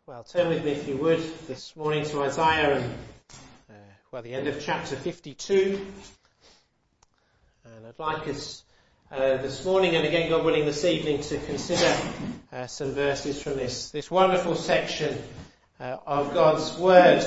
Well, turn with me, if you would, this morning to Isaiah and, the end of chapter 52. And I'd like us this morning, and again, God willing, this evening, to consider some verses from this wonderful section of God's Word.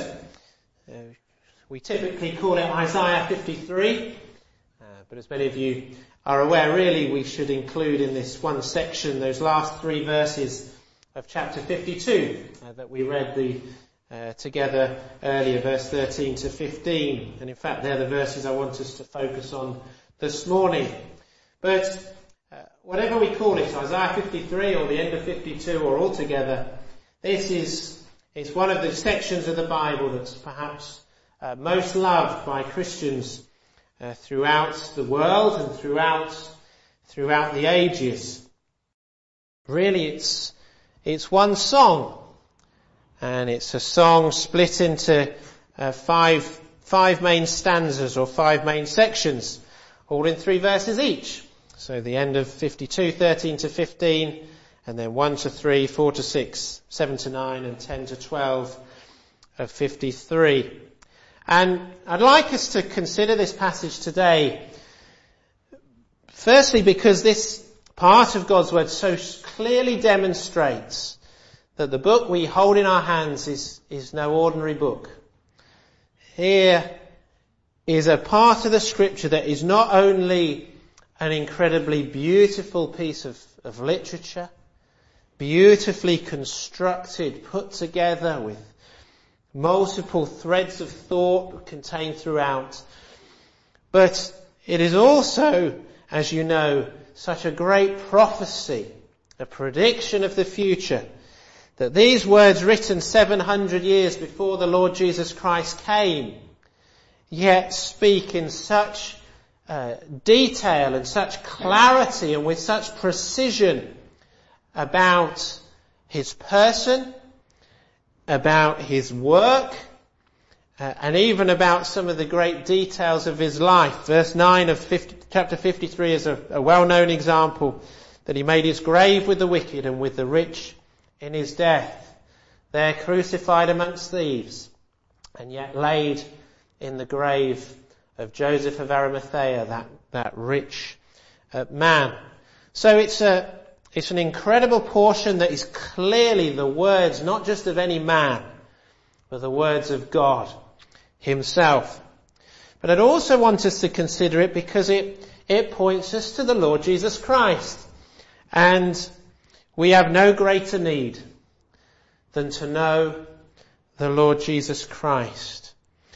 We typically call it Isaiah 53, but as many of you are aware, really, we should include in this one section those last three verses of chapter 52 that we read together earlier, verse 13 to 15. And in fact, they're the verses I want us to focus on this morning. But whatever we call it, Isaiah 53 or the end of 52 or altogether, this is one of the sections of the Bible that's perhaps most loved by Christians throughout the world and throughout the ages. Really, it's one song, and it's a song split into five main stanzas or five main sections, all in 3 verses each. So the end of 52, 13 to 15, and then 1 to 3, 4 to 6, 7 to 9, and 10 to 12 of 53. And I'd like us to consider this passage today, firstly because this part of God's Word so clearly demonstrates that the book we hold in our hands is no ordinary book. Here is a part of the Scripture that is not only an incredibly beautiful piece of literature, beautifully constructed, put together with multiple threads of thought contained throughout, but it is also, as you know, such a great prophecy, a prediction of the future, that these words written 700 years before the Lord Jesus Christ came, yet speak in such detail and such clarity and with such precision about his person, about his work, and even about some of the great details of his life. Verse 9 of chapter 53 is a well-known example, that he made his grave with the wicked and with the rich in his death, there crucified amongst thieves, and yet laid in the grave of Joseph of Arimathea, that rich man. So it's an incredible portion that is clearly the words not just of any man, but the words of God himself. But I'd also want us to consider it because it points us to the Lord Jesus Christ. And we have no greater need than to know the Lord Jesus Christ.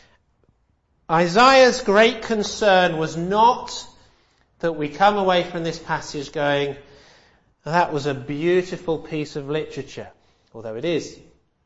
Isaiah's great concern was not that we come away from this passage going, that was a beautiful piece of literature, although it is.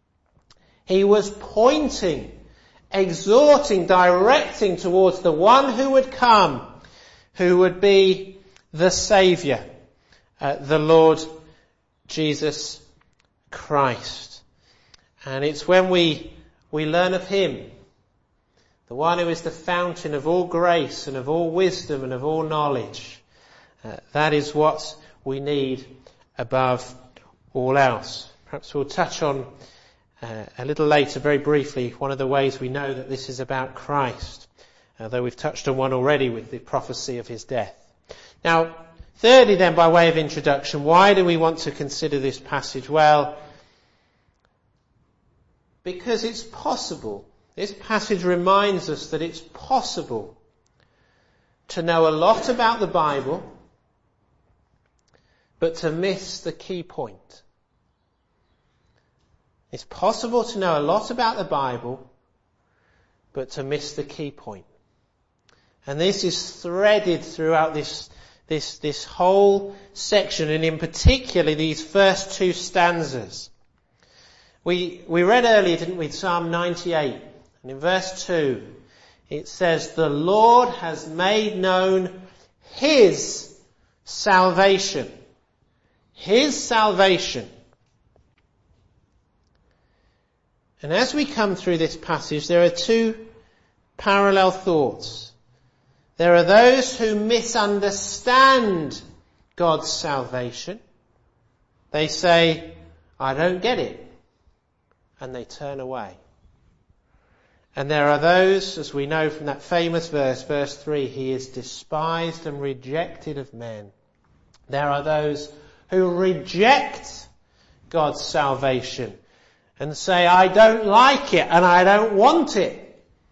He was pointing, exhorting, directing towards the one who would come, who would be the Saviour, the Lord Jesus Christ. And it's when we learn of him, the one who is the fountain of all grace and of all wisdom and of all knowledge, that is what we need above all else. Perhaps we'll touch on a little later, very briefly, one of the ways we know that this is about Christ, though we've touched on one already with the prophecy of his death. Now, thirdly then, by way of introduction, why do we want to consider this passage? Well, because it's possible. This passage reminds us that it's possible to know a lot about the Bible, but to miss the key point. It's possible to know a lot about the Bible, but to miss the key point. And this is threaded throughout this whole section, and in particular these first 2 stanzas. We read earlier, didn't we, Psalm 98, and in verse 2 it says, "The Lord has made known his salvation." His salvation. And as we come through this passage, there are 2 parallel thoughts. There are those who misunderstand God's salvation. They say, I don't get it. and they turn away. And there are those, as we know from that famous verse, verse 3, he is despised and rejected of men. There are those who reject God's salvation and say, I don't like it and I don't want it.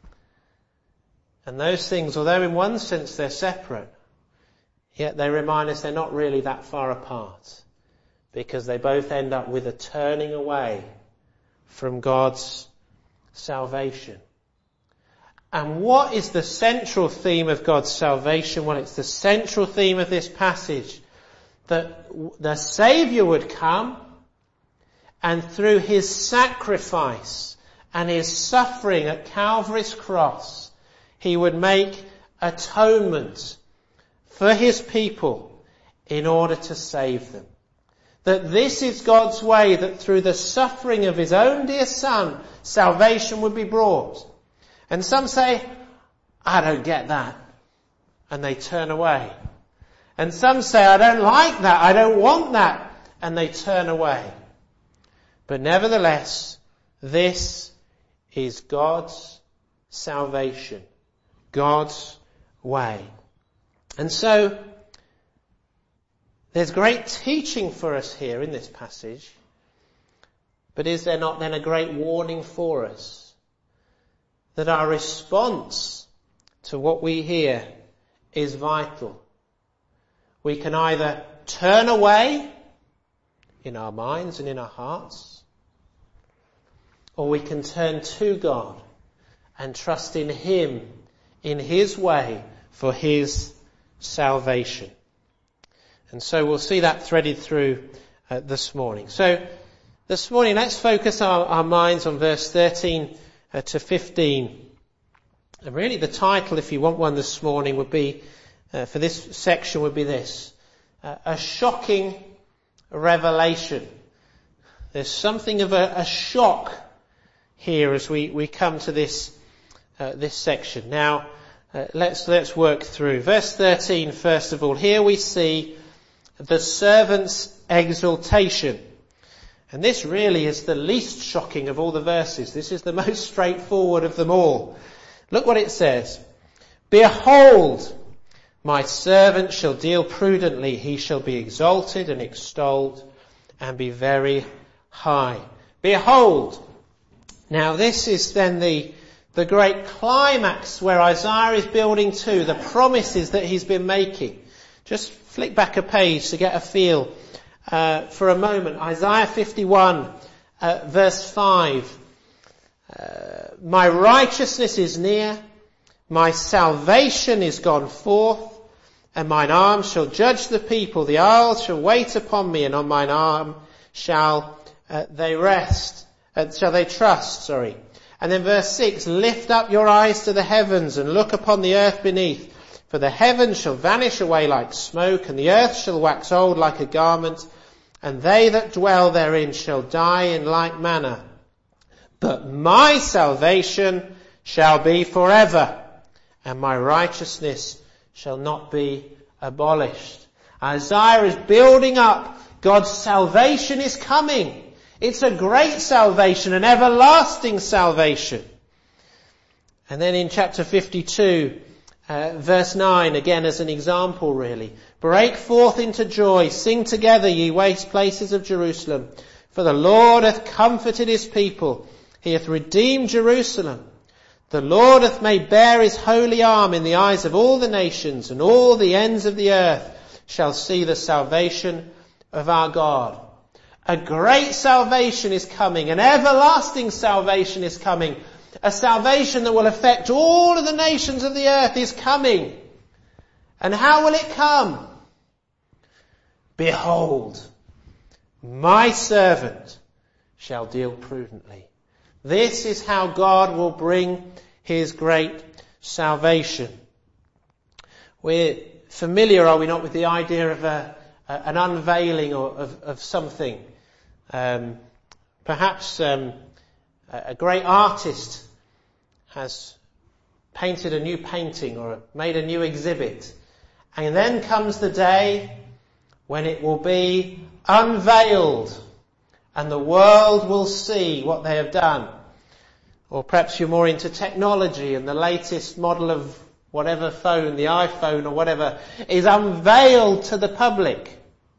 And those things, although in one sense they're separate, yet they remind us they're not really that far apart, because they both end up with a turning away from God's salvation. And what is the central theme of God's salvation? Well, it's the central theme of this passage, that the Saviour would come, and through his sacrifice and his suffering at Calvary's cross, he would make atonement for his people in order to save them. That this is God's way, that through the suffering of his own dear Son, salvation would be brought. And some say, I don't get that. And they turn away. And some say, I don't like that, I don't want that. And they turn away. But nevertheless, this is God's salvation. God's way. And so, there's great teaching for us here in this passage. But is there not then a great warning for us? That our response to what we hear is vital. We can either turn away in our minds and in our hearts, or we can turn to God and trust in him, in his way, for his salvation. And so we'll see that threaded through this morning. So this morning let's focus our minds on verse 13 to 15. And really the title, if you want one this morning, would be, for this section would be this: a shocking revelation. There's something of a shock here as we come to this section. Now, let's work through. Verse 13, first of all. Here we see the servant's exultation. And this really is the least shocking of all the verses. This is the most straightforward of them all. Look what it says. Behold, my servant shall deal prudently. He shall be exalted and extolled and be very high. Behold. Now this is then the great climax where Isaiah is building to, the promises that he's been making. Just flick back a page to get a feel for a moment. Isaiah 51, verse 5. My righteousness is near, my salvation is gone forth, and mine arm shall judge the people. The isles shall wait upon me, and on mine arm shall they trust. And then verse 6, lift up your eyes to the heavens and look upon the earth beneath. For the heavens shall vanish away like smoke, and the earth shall wax old like a garment, and they that dwell therein shall die in like manner. But my salvation shall be forever, and my righteousness shall not be abolished. Isaiah is building up. God's salvation is coming. It's a great salvation, an everlasting salvation. And then in chapter 52, verse 9, again as an example really. Break forth into joy, sing together, ye waste places of Jerusalem. For the Lord hath comforted his people. He hath redeemed Jerusalem. The Lord hath made bare his holy arm in the eyes of all the nations, and all the ends of the earth shall see the salvation of our God. A great salvation is coming. An everlasting salvation is coming. A salvation that will affect all of the nations of the earth is coming. And how will it come? Behold, my servant shall deal prudently. This is how God will bring his great salvation. We're familiar, are we not, with the idea of an unveiling of something. Perhaps a great artist has painted a new painting or made a new exhibit, and then comes the day when it will be unveiled, and the world will see what they have done. Or perhaps you're more into technology and the latest model of whatever phone, the iPhone or whatever, is unveiled to the public.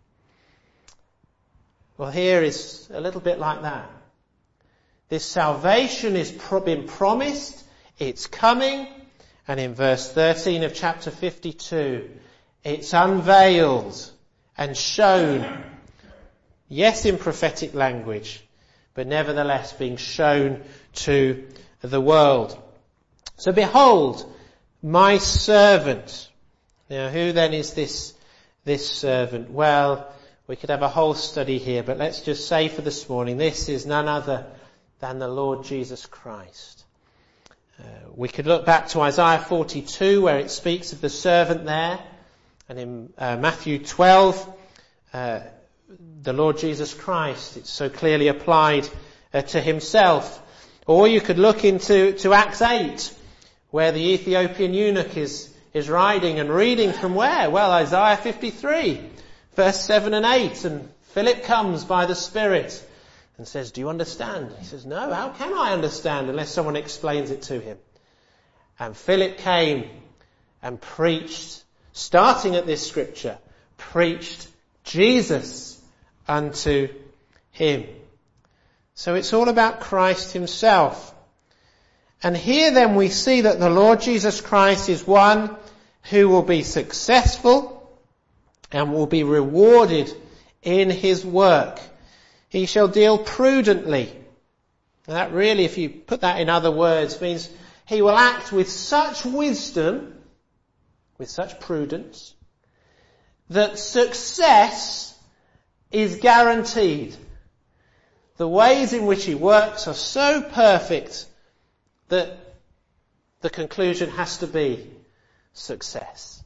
Well, here is a little bit like that. This salvation is been promised, it's coming, and in verse 13 of chapter 52, it's unveiled and shown, yes, in prophetic language, but nevertheless being shown to the world. So behold, my servant. Now, who then is this servant? Well, we could have a whole study here, but let's just say for this morning, this is none other than the Lord Jesus Christ. We could look back to Isaiah 42, where it speaks of the servant there, and in Matthew 12, the Lord Jesus Christ. It's so clearly applied to himself. Or you could look into Acts 8, where the Ethiopian eunuch is riding and reading from where? Well, Isaiah 53, verse 7 and 8. And Philip comes by the Spirit and says, do you understand? He says, no, how can I understand unless someone explains it to him? And Philip came and preached, starting at this scripture, preached Jesus unto him. So it's all about Christ himself. And here then we see that the Lord Jesus Christ is one who will be successful and will be rewarded in his work. He shall deal prudently. And that really, if you put that in other words, means he will act with such wisdom, with such prudence, that success is guaranteed. The ways in which he works are so perfect that the conclusion has to be success.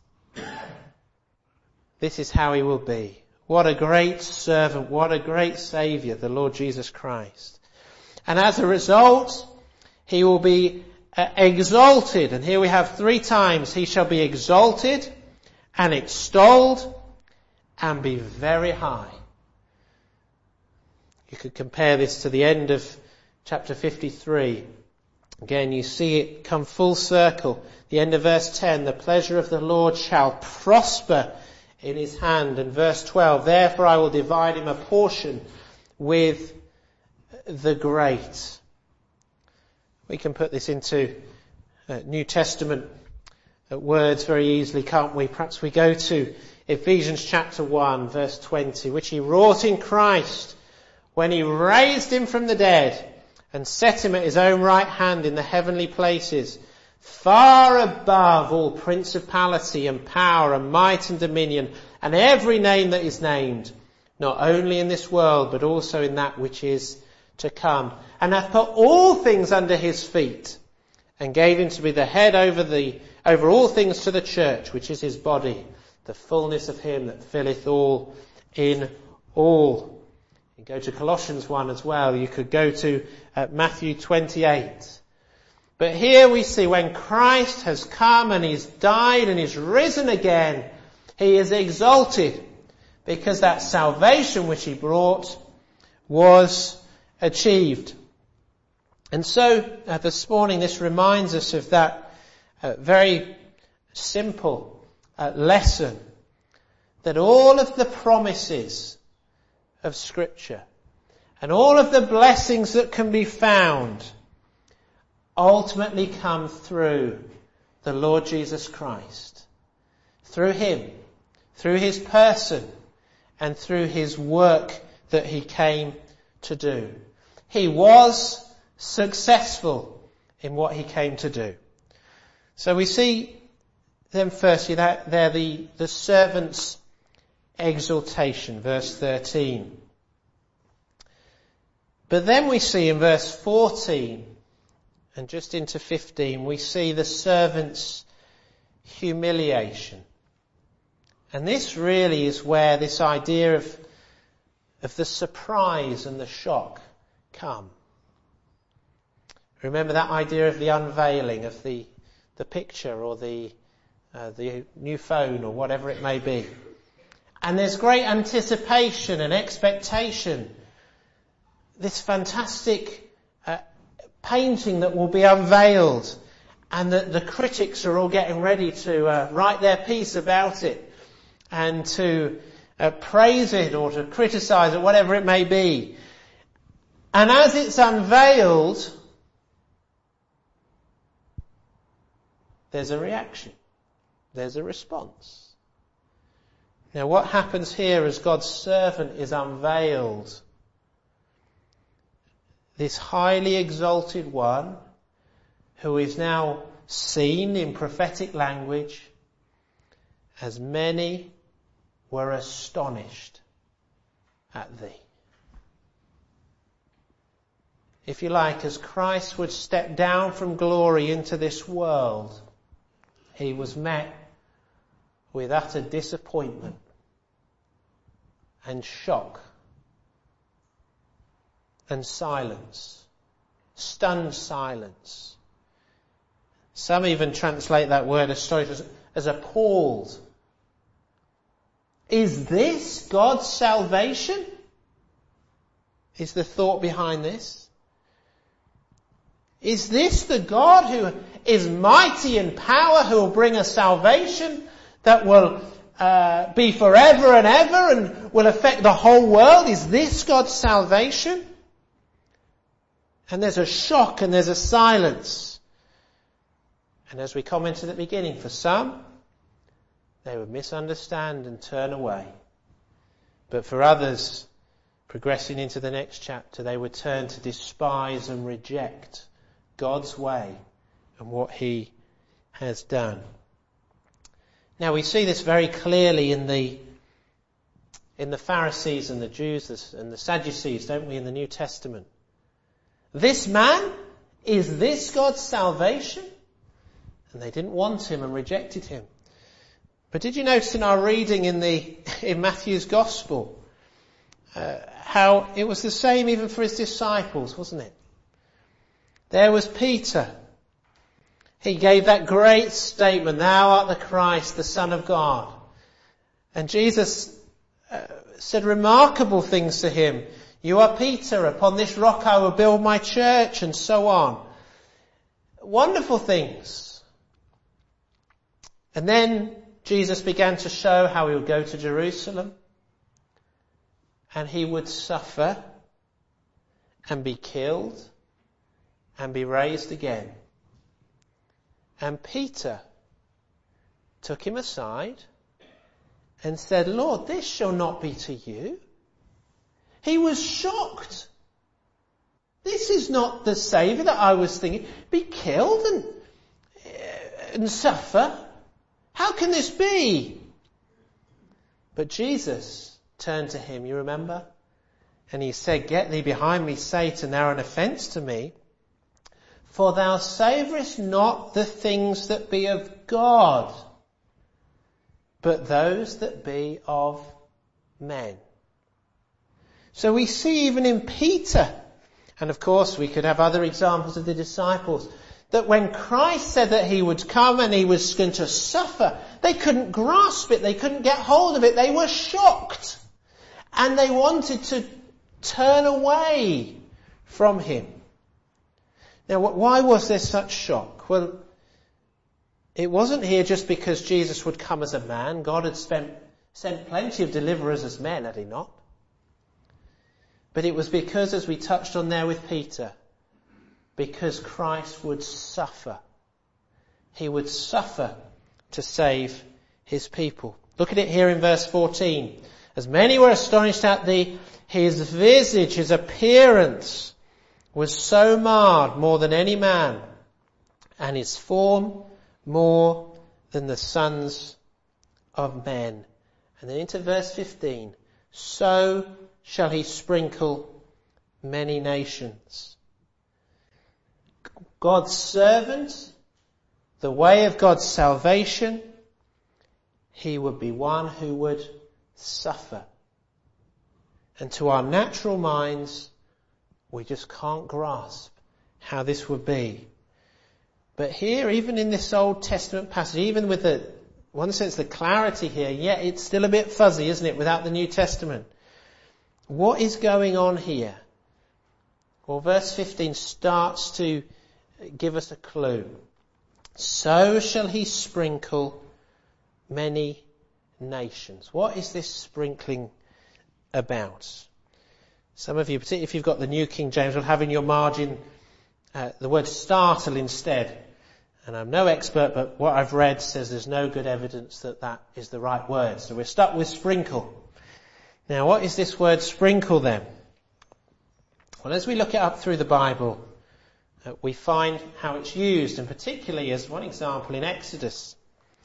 This is how he will be. What a great servant, what a great Saviour, the Lord Jesus Christ. And as a result, he will be exalted. And here we have 3 times, he shall be exalted and extolled and be very high. You could compare this to the end of chapter 53. Again, you see it come full circle. The end of verse 10, the pleasure of the Lord shall prosper in his hand. And verse 12, therefore I will divide him a portion with the great. We can put this into New Testament words very easily, can't we? Perhaps we go to Ephesians chapter 1, verse 20, which he wrought in Christ when he raised him from the dead and set him at his own right hand in the heavenly places, far above all principality and power and might and dominion and every name that is named, not only in this world but also in that which is to come, and hath put all things under his feet, and gave him to be the head over all things to the church, which is his body, the fullness of him that filleth all in all. You go to Colossians 1 as well. You could go to Matthew 28. But here we see when Christ has come and he's died and he's risen again, he is exalted because that salvation which he brought was achieved. And so this morning this reminds us of that very simple lesson that all of the promises of Scripture and all of the blessings that can be found ultimately come through the Lord Jesus Christ. Through him, through his person, and through his work that he came to do. He was successful in what he came to do. So we see then firstly that there the servant's exaltation, verse 13. But then we see in verse 14 and just into 15, we see the servant's humiliation. And this really is where this idea of the surprise and the shock come. Remember that idea of the unveiling of the picture or the new phone or whatever it may be. And there's great anticipation and expectation. this fantastic painting that will be unveiled, and that the critics are all getting ready to write their piece about it and to praise it or to criticize it, whatever it may be. And as it's unveiled, there's a reaction. There's a response. Now what happens here as God's servant is unveiled? This highly exalted one, who is now seen in prophetic language, as many were astonished at thee. If you like, as Christ would step down from glory into this world, he was met with utter disappointment and shock and silence, stunned silence. Some even translate that word astonished as appalled. Is this God's salvation? Is the thought behind this? Is this the God who is mighty in power, who will bring us salvation that will be forever and ever and will affect the whole world? Is this God's salvation? And there's a shock and there's a silence. And as we commented at the beginning, for some, they would misunderstand and turn away. But for others, progressing into the next chapter, they would turn to despise and reject God's way and what he has done. Now we see this very clearly in the Pharisees and the Jews and the Sadducees, don't we, in the New Testament? This man, is this God's salvation? And they didn't want him and rejected him. But did you notice in our reading in Matthew's Gospel how it was the same even for his disciples, wasn't it? There was Peter. He gave that great statement, "Thou art the Christ, the Son of God." And Jesus said remarkable things to him. "You are Peter, upon this rock I will build my church," and so on. Wonderful things. And then Jesus began to show how he would go to Jerusalem and he would suffer and be killed and be raised again. And Peter took him aside and said, "Lord, this shall not be to you." He was shocked. This is not the Saviour that I was thinking. Be killed and suffer? How can this be? But Jesus turned to him, you remember? And he said, "Get thee behind me, Satan, thou art an offence to me. For thou savourest not the things that be of God, but those that be of men." So we see even in Peter, and of course we could have other examples of the disciples, that when Christ said that he would come and he was going to suffer, they couldn't grasp it, they couldn't get hold of it, they were shocked. And they wanted to turn away from him. Now, why was there such shock? Well, it wasn't here just because Jesus would come as a man. God had sent plenty of deliverers as men, had he not? But it was because, as we touched on there with Peter, because Christ would suffer. He would suffer to save his people. Look at it here in verse 14. "As many were astonished at thee, his visage, his appearance, was so marred more than any man, and his form more than the sons of men." And then into verse 15. "So shall he sprinkle many nations." God's servant, the way of God's salvation, he would be one who would suffer. And to our natural minds, we just can't grasp how this would be. But here, even in this Old Testament passage, even with one sense the clarity here, yet it's still a bit fuzzy, isn't it, without the New Testament. What is going on here? Well, verse 15 starts to give us a clue. So shall he sprinkle many nations. What is this sprinkling about? Some of you, particularly if you've got the New King James, will have in your margin the word startle instead. And I'm no expert, but what I've read says there's no good evidence that that is the right word. So we're stuck with sprinkle. Now, what is this word sprinkle then? Well, as we look it up through the Bible, we find how it's used, and particularly as one example in Exodus.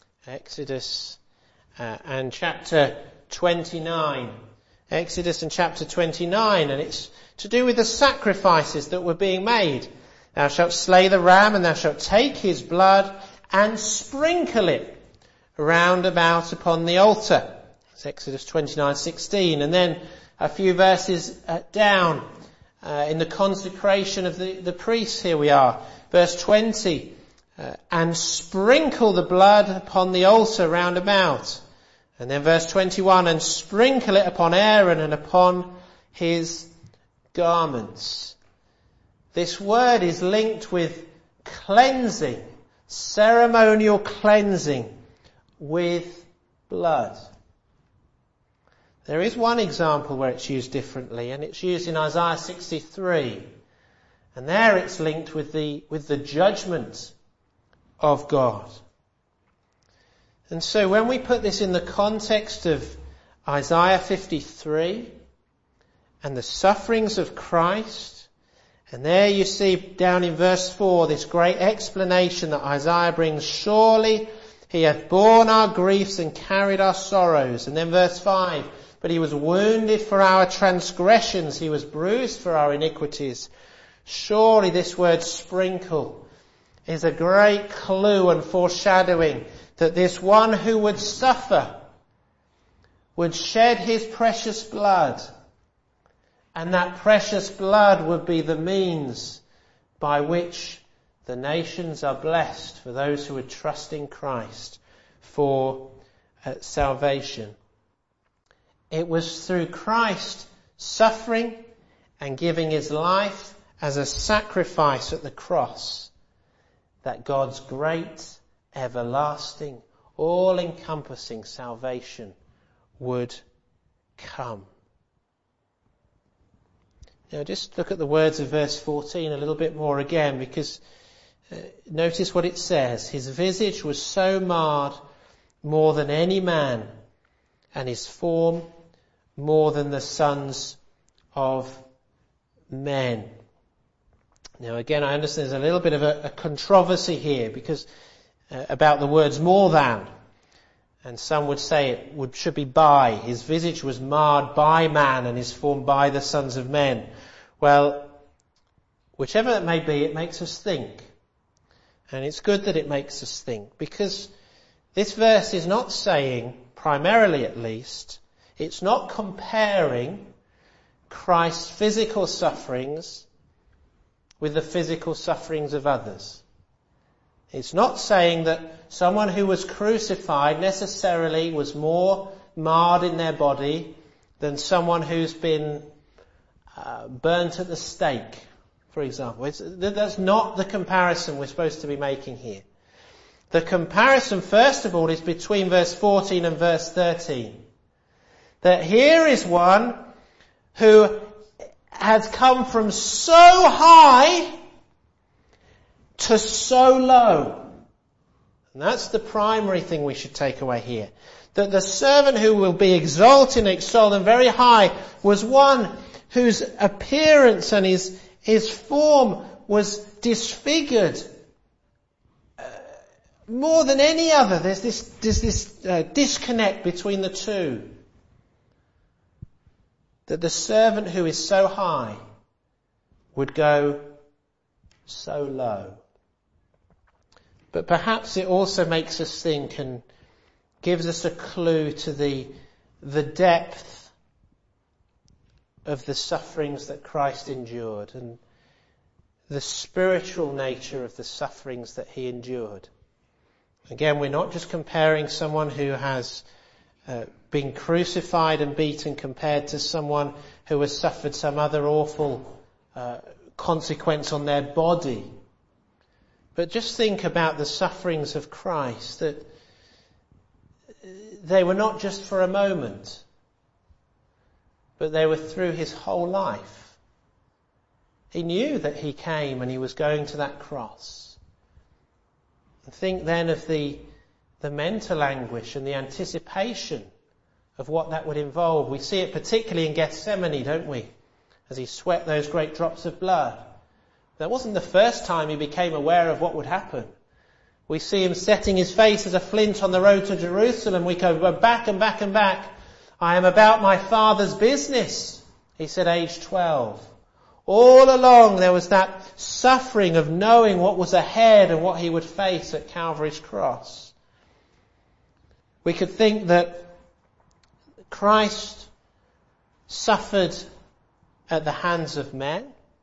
And chapter 29. Exodus and chapter 29, and it's to do with the sacrifices that were being made. Thou shalt slay the ram, and thou shalt take his blood and sprinkle it round about upon the altar. It's Exodus 29:16. And then a few verses down, in the consecration of the priests, here we are. Verse 20, and sprinkle the blood upon the altar round about. And then verse 21, and sprinkle it upon Aaron and upon his garments. This word is linked with cleansing, ceremonial cleansing with blood. There is one example where it's used differently, and it's used in Isaiah 63. And there it's linked with the judgment of God. And so when we put this in the context of Isaiah 53 and the sufferings of Christ, and there you see down in verse 4 this great explanation that Isaiah brings, surely he hath borne our griefs and carried our sorrows. And then verse 5, but he was wounded for our transgressions, he was bruised for our iniquities. Surely this word sprinkle is a great clue and foreshadowing that this one who would suffer would shed his precious blood, and that precious blood would be the means by which the nations are blessed for those who would trust in Christ for salvation. It was through Christ suffering and giving his life as a sacrifice at the cross that God's great, everlasting, all-encompassing salvation would come. Now just look at the words of verse 14 a little bit more again, because notice what it says. His visage was so marred more than any man, and his form more than the sons of men. Now again, I understand there's a little bit of a controversy here, because about the words more than. And some would say it should be by. His visage was marred by man, and his form by the sons of men. Well, whichever it may be, it makes us think. And it's good that it makes us think, because this verse is not saying, primarily at least, it's not comparing Christ's physical sufferings with the physical sufferings of others. It's not saying that someone who was crucified necessarily was more marred in their body than someone who's been burnt at the stake, for example. That's not the comparison we're supposed to be making here. The comparison, first of all, is between verse 14 and verse 13. That here is one who has come from so high to so low. And that's the primary thing we should take away here. That the servant who will be exalted and extolled and very high was one whose appearance and his form was disfigured more than any other. There's this disconnect between the two. That the servant who is so high would go so low. But perhaps it also makes us think and gives us a clue to the depth of the sufferings that Christ endured and the spiritual nature of the sufferings that he endured. Again, we're not just comparing someone who has been crucified and beaten compared to someone who has suffered some other awful consequence on their body. But just think about the sufferings of Christ, that they were not just for a moment, but they were through his whole life. He knew that he came and he was going to that cross. And think then of the mental anguish and the anticipation of what that would involve. We see it particularly in Gethsemane, don't we? As he sweat those great drops of blood. That wasn't the first time he became aware of what would happen. We see him setting his face as a flint on the road to Jerusalem. We go back and back and back. I am about my Father's business, he said, age 12. All along there was that suffering of knowing what was ahead and what he would face at Calvary's cross. We could think that Christ suffered at the hands of men,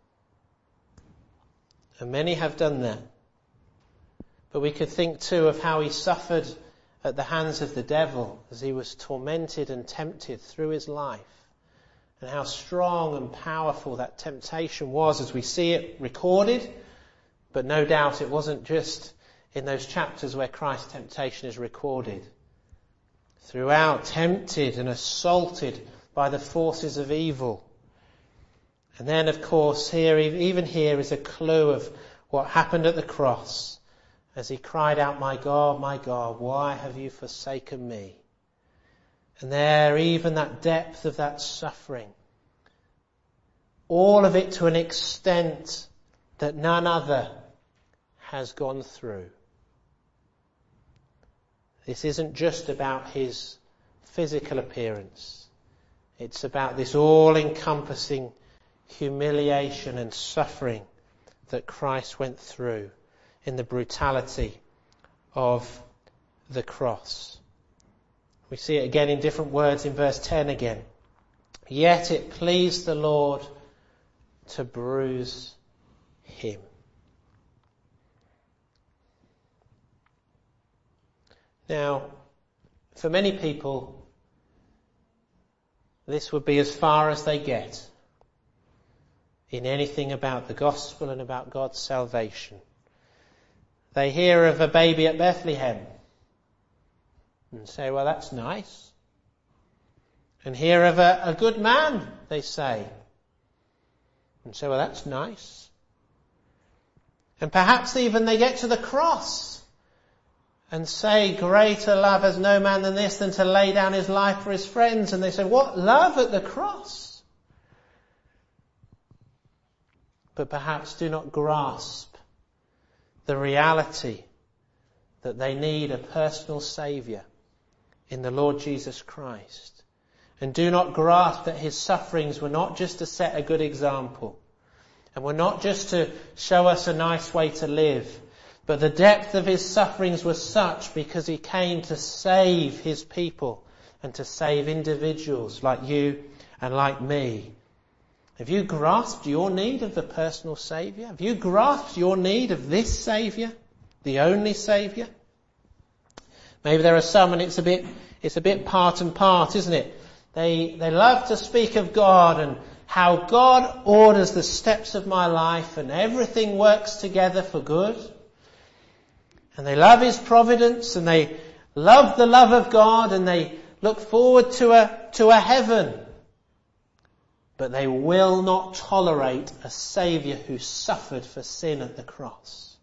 and many have done that. But we could think too of how he suffered at the hands of the devil as he was tormented and tempted through his life, and how strong and powerful that temptation was as we see it recorded. But no doubt it wasn't just in those chapters where Christ's temptation is recorded. Throughout, tempted and assaulted by the forces of evil. And then, of course, even here is a clue of what happened at the cross as he cried out, my God, why have you forsaken me? And there, even that depth of that suffering, all of it to an extent that none other has gone through. This isn't just about his physical appearance. It's about this all-encompassing humiliation and suffering that Christ went through in the brutality of the cross. We see it again in different words in verse 10 again. Yet it pleased the Lord to bruise him. Now, for many people, this would be as far as they get in anything about the gospel and about God's salvation. They hear of a baby at Bethlehem and say, well, that's nice. And hear of a good man, they say, and say, well, that's nice. And perhaps even they get to the cross and say, greater love has no man than this, than to lay down his life for his friends. And they say, what love at the cross? But perhaps do not grasp the reality that they need a personal Saviour in the Lord Jesus Christ. And do not grasp that his sufferings were not just to set a good example, and were not just to show us a nice way to live, but the depth of his sufferings was such because he came to save his people and to save individuals like you and like me. Have you grasped your need of the personal Saviour? Have you grasped your need of this Saviour, the only Saviour? Maybe there are some, and it's a bit part and part, isn't it? They love to speak of God and how God orders the steps of my life and everything works together for good. And they love his providence, and they love the love of God, and they look forward to a heaven. But they will not tolerate a Saviour who suffered for sin at the cross.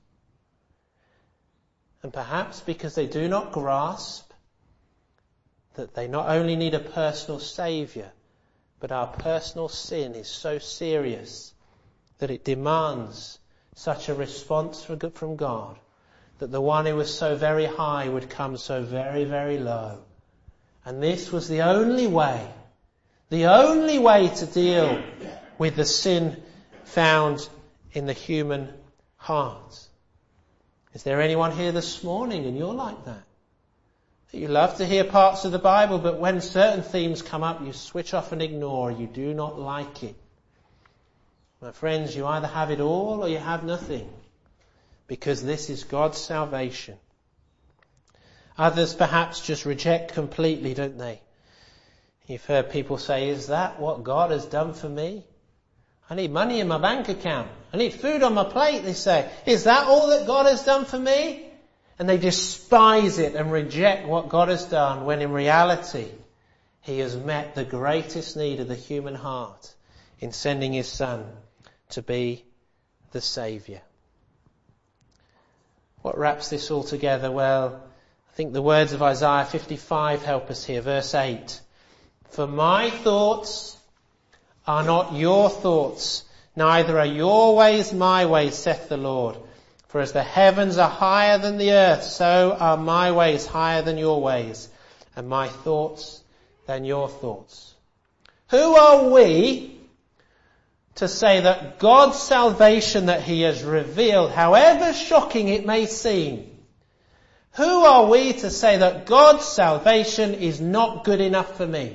And perhaps because they do not grasp that they not only need a personal Saviour, but our personal sin is so serious that it demands such a response from God, that the one who was so very high would come so very, very low. And this was the only way to deal with the sin found in the human heart. Is there anyone here this morning and you're like that? You love to hear parts of the Bible, but when certain themes come up, you switch off and ignore. You do not like it. My friends, you either have it all or you have nothing, because this is God's salvation. Others perhaps just reject completely, don't they? You've heard people say, is that what God has done for me? I need money in my bank account. I need food on my plate, they say. Is that all that God has done for me? And they despise it and reject what God has done, when in reality, He has met the greatest need of the human heart in sending His Son to be the Saviour. What wraps this all together? Well, I think the words of Isaiah 55 help us here. Verse 8. For my thoughts are not your thoughts, neither are your ways my ways, saith the Lord. For as the heavens are higher than the earth, so are my ways higher than your ways, and my thoughts than your thoughts. Who are we to say that God's salvation that He has revealed, however shocking it may seem, who are we to say that God's salvation is not good enough for me?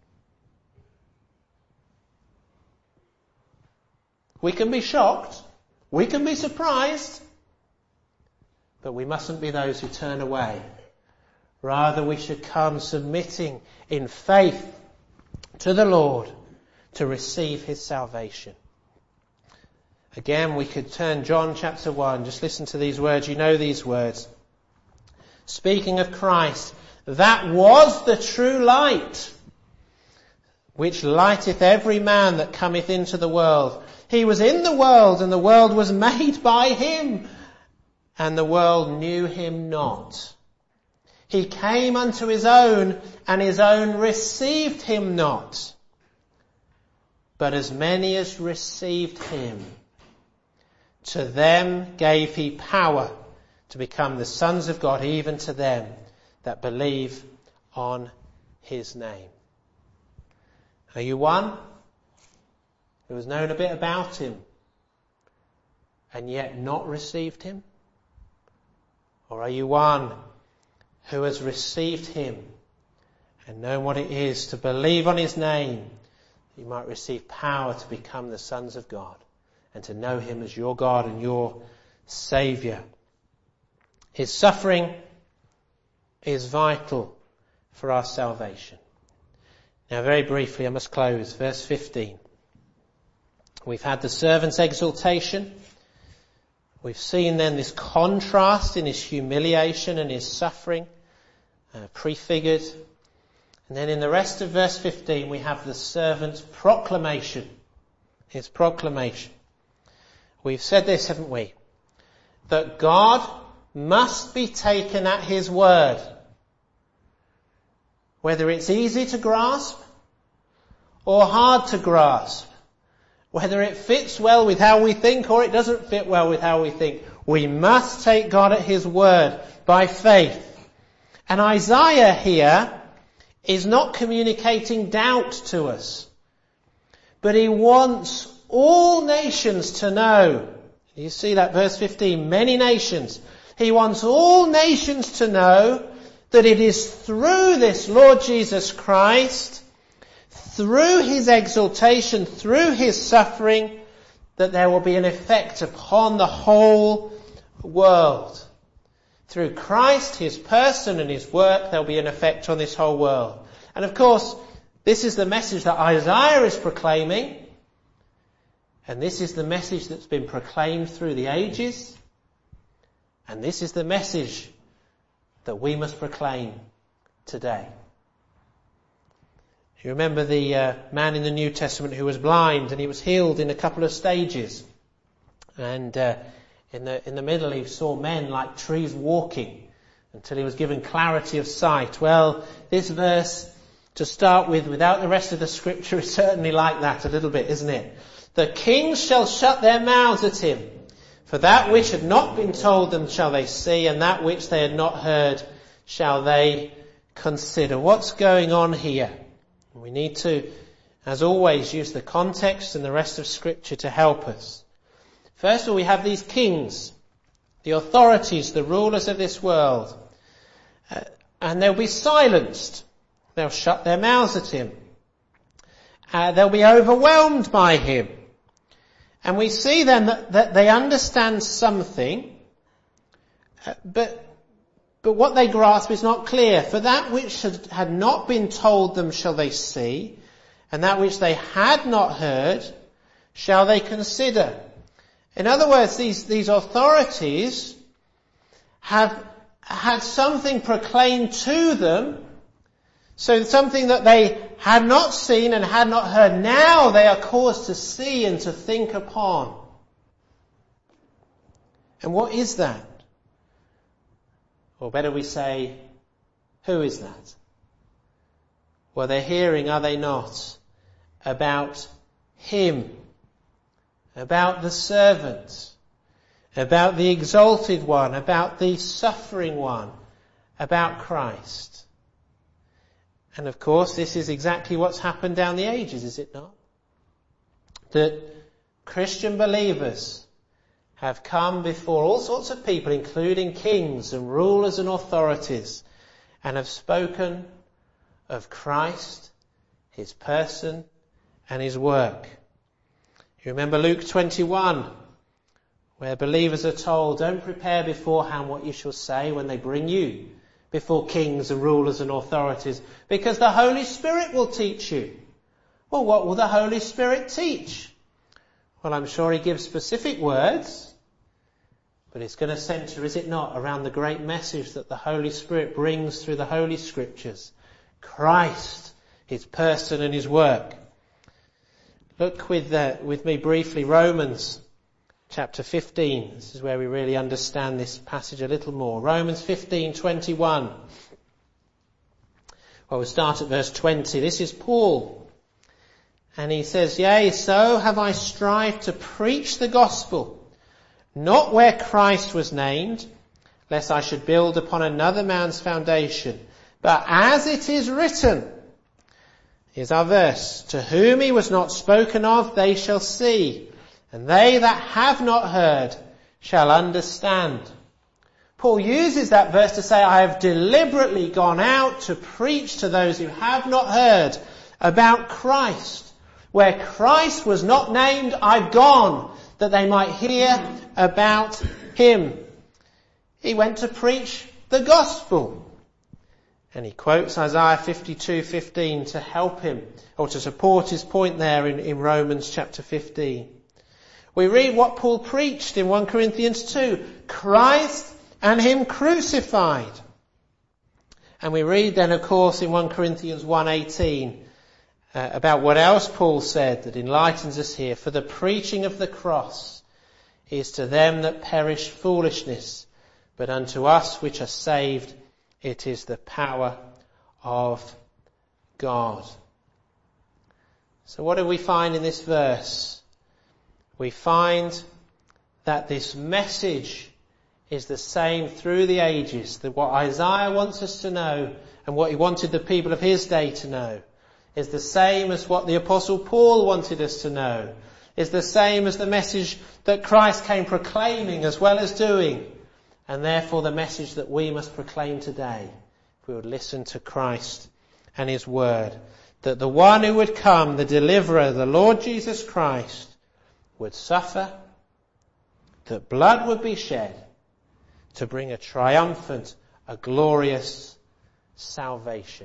We can be shocked, we can be surprised, but we mustn't be those who turn away. Rather, we should come submitting in faith to the Lord to receive His salvation. Again, we could turn John chapter 1. Just listen to these words. You know these words. Speaking of Christ, that was the true light, which lighteth every man that cometh into the world. He was in the world, and the world was made by Him, and the world knew Him not. He came unto His own, and His own received Him not. But as many as received Him, to them gave He power to become the sons of God, even to them that believe on His name. Are you one who has known a bit about Him and yet not received Him? Or are you one who has received Him and known what it is to believe on His name, that you might receive power to become the sons of God and to know Him as your God and your Saviour? His suffering is vital for our salvation. Now, very briefly, I must close. Verse 15. We've had the servant's exaltation. We've seen then this contrast in His humiliation and His suffering, prefigured. And then in the rest of verse 15, we have the servant's proclamation. His proclamation. We've said this, haven't we? That God must be taken at His word. Whether it's easy to grasp or hard to grasp. Whether it fits well with how we think or it doesn't fit well with how we think. We must take God at His word by faith. And Isaiah here is not communicating doubt to us. But he wants all nations to know. You see that verse 15, many nations. He wants all nations to know that it is through this Lord Jesus Christ, through His exaltation, through His suffering, that there will be an effect upon the whole world. Through Christ, His person and His work, there will be an effect on this whole world. And of course, this is the message that Isaiah is proclaiming. And this is the message that's been proclaimed through the ages. And this is the message that we must proclaim today. You remember the man in the New Testament who was blind, and he was healed in a couple of stages. And in the middle he saw men like trees walking until he was given clarity of sight. Well, this verse, to start with, without the rest of the scripture, is certainly like that a little bit, isn't it? The kings shall shut their mouths at him, for that which had not been told them shall they see, and that which they had not heard shall they consider. What's going on here? We need to, as always, use the context and the rest of Scripture to help us. First of all, we have these kings, the authorities, the rulers of this world, and they'll be silenced. They'll shut their mouths at him. They'll be overwhelmed by him. And we see then that they understand something, but what they grasp is not clear. For that which had not been told them shall they see, and that which they had not heard shall they consider. In other words, these authorities have had something proclaimed to them, so something that they had not seen and had not heard, now they are caused to see and to think upon. And what is that? Or better we say, who is that? Well, they're hearing, are they not, about Him, about the servant, about the exalted one, about the suffering one, about Christ. And of course, this is exactly what's happened down the ages, is it not? That Christian believers have come before all sorts of people, including kings and rulers and authorities, and have spoken of Christ, His person, and His work. You remember Luke 21, where believers are told, don't prepare beforehand what you shall say when they bring you before kings and rulers and authorities, because the Holy Spirit will teach you. Well, what will the Holy Spirit teach? Well, I'm sure He gives specific words, but it's going to centre, is it not, around the great message that the Holy Spirit brings through the Holy Scriptures. Christ, His person and His work. Look with me briefly, Romans chapter 15. This is where we really understand this passage a little more. Romans 15:21. Well, we'll start at verse 20. This is Paul. And he says, yea, so have I strived to preach the gospel, not where Christ was named, lest I should build upon another man's foundation. But as it is written, here's our verse, to whom He was not spoken of, they shall see, and they that have not heard shall understand. Paul uses that verse to say, I have deliberately gone out to preach to those who have not heard about Christ. Where Christ was not named, I've gone, that they might hear about Him. He went to preach the gospel. And he quotes Isaiah 52:15 to help him, or to support his point there in Romans chapter 15. We read what Paul preached in 1 Corinthians 2, Christ and Him crucified. And we read then, of course, in 1 Corinthians 1:18 about what else Paul said that enlightens us here. For the preaching of the cross is to them that perish foolishness, but unto us which are saved it is the power of God. So what do we find in this verse? We find that this message is the same through the ages. That what Isaiah wants us to know and what he wanted the people of his day to know is the same as what the Apostle Paul wanted us to know. Is the same as the message that Christ came proclaiming as well as doing. And therefore the message that we must proclaim today, if we would listen to Christ and His word. That the one who would come, the deliverer, the Lord Jesus Christ, would suffer, that blood would be shed to bring a triumphant, a glorious salvation.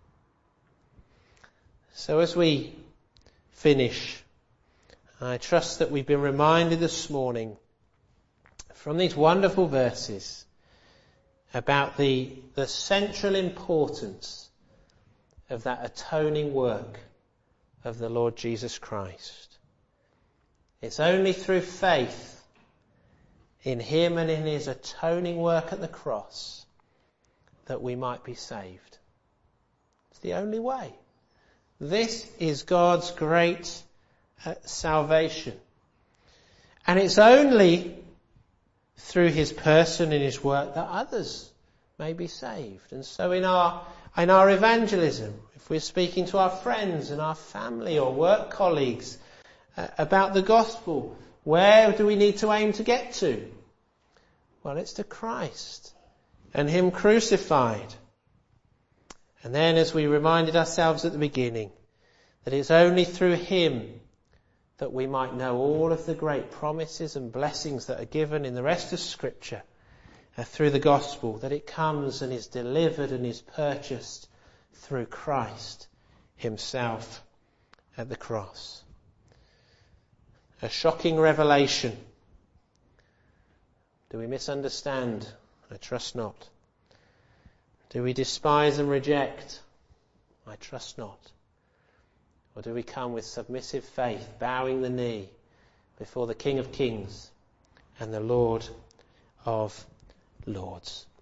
So as we finish, I trust that we've been reminded this morning from these wonderful verses about the central importance of that atoning work of the Lord Jesus Christ. It's only through faith in Him and in His atoning work at the cross that we might be saved. It's the only way. This is God's great salvation. And it's only through His person and His work that others may be saved. And so in our evangelism, if we're speaking to our friends and our family or work colleagues about the gospel, where do we need to aim to get to? Well, it's to Christ and Him crucified. And then, as we reminded ourselves at the beginning, that it's only through Him that we might know all of the great promises and blessings that are given in the rest of Scripture through the gospel, that it comes and is delivered and is purchased through Christ Himself at the cross. a shocking revelation. Do we misunderstand? I trust not. Do we despise and reject? I trust not. Or do we come with submissive faith, bowing the knee before the King of Kings and the Lord of Lords?